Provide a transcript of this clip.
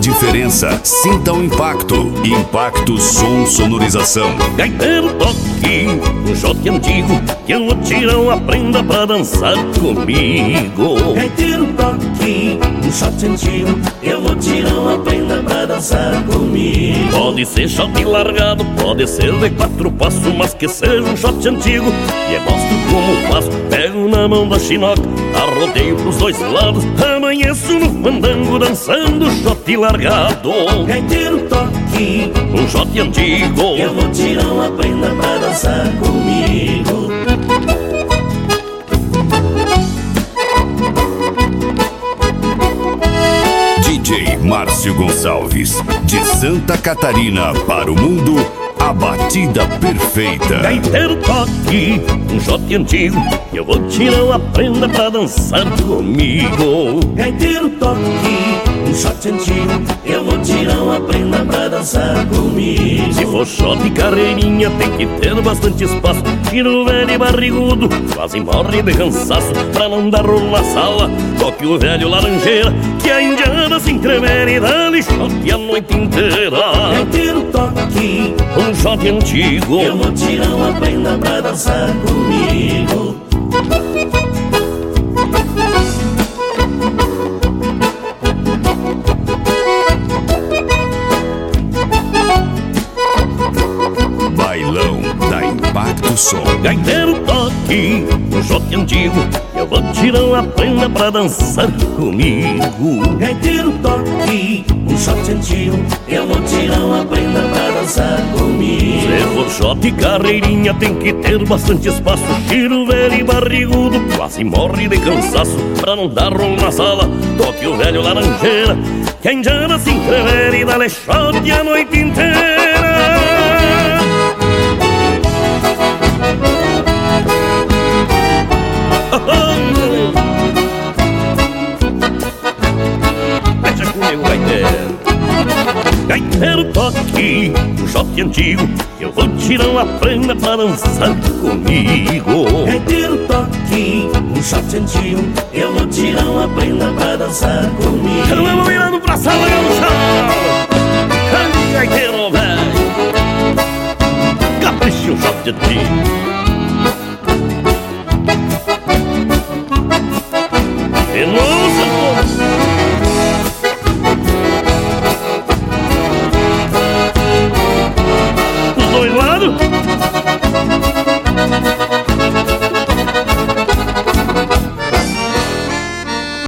diferença. Sinta o impacto. Impacto Som Sonorização. Gaiteiro toque, um shot antigo, que eu vou tirar uma prenda pra dançar comigo. Gaiteiro toque, um shot antigo, eu vou tirar uma prenda pra dançar comigo. Pode ser shot largado, pode ser de 4 passos, mas que seja um shot antigo. E eu mostro como faço, pego na mão da chinoca, arrodeio pros 2 lados, amanheço no fandango dançando shot largado. Gaiteiro toque, um shot antigo, eu vou tirar uma prenda pra dançar comigo. DJ Márcio Gonçalves, de Santa Catarina para o mundo, a batida perfeita. Gaiteiro toque, um shot antigo, eu vou tirar uma prenda pra dançar comigo. Gaiteiro toque, um shot antigo, eu vou tirar uma prenda pra dançar comigo. Se for shot carreirinha, tem que ter bastante espaço. Tiro velho e barrigudo, quase morre de cansaço. Pra não dar rolo na sala, toque o velho laranjeira, que a indiana se entrevera e dá-lhe shot a noite inteira. Gaiteiro toque, um shot antigo, eu vou tirar uma prenda pra dançar comigo. Bailão da Impacto Som. Gaiteiro toque, um shot antigo, eu vou tirar uma prenda pra dançar comigo. Gaiteiro toque, um shot antigo, eu vou tirar uma prenda pra dançar comigo. Se for shot carreirinha, tem que ter bastante espaço. Tiro velho e barrigudo, quase morre de cansaço. Pra não dar rolo na sala, toque o velho laranjeira, que a indiana se entrevera e dá-lhe shot a noite inteira. Fecha comigo, gaiteiro. Gaiteiro toque, um shot antigo, eu vou tirar uma prenda pra dançar comigo. Gaiteiro toque, um shot antigo, eu vou tirar uma prenda pra dançar comigo. Eu vou virando pra sala, eu no chão. Gaiteiro, velho, capricha um shot antigo.